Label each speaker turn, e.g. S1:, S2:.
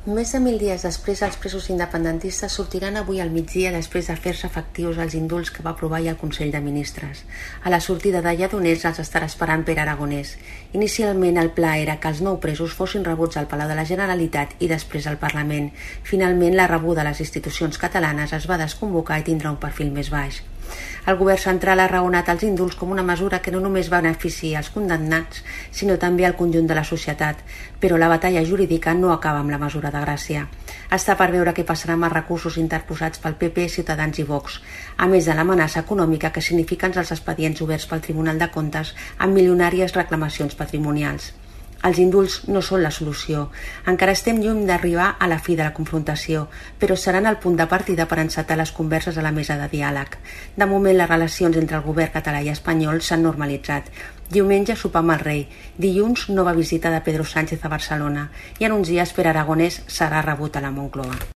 S1: Més de 1.000 dies després, els presos independentistes sortiran avui al migdia després de fer-se efectius els indults que va aprovar ahir el Consell de Ministres. A la sortida de Lledoners els estarà esperant Pere Aragonès. Inicialment el pla era que els 9 presos fossin rebuts al Palau de la Generalitat i després al Parlament. Finalment, la rebuda a les institucions catalanes es va desconvocar i tindrà un perfil més baix. El govern central ha raonat els indults com una mesura que no només beneficia els condemnats, sinó també al conjunt de la societat, però la batalla jurídica no acaba amb la mesura de gràcia. Està per veure què passarà amb els recursos interposats pel PP, Ciutadans i Vox, a més de l'amenaça econòmica que signifiquen els expedients oberts pel Tribunal de Comptes amb milionàries reclamacions patrimonials. Els indults no són la solució. Encara estem lluny d'arribar a la fi de la confrontació, però seran el punt de partida per encetar les converses a la mesa de diàleg. De moment, les relacions entre el govern català i espanyol s'han normalitzat. Diumenge sopar amb el rei. Dilluns, nova visita de Pedro Sánchez a Barcelona. I en uns dies Pere Aragonès serà rebut a la Moncloa.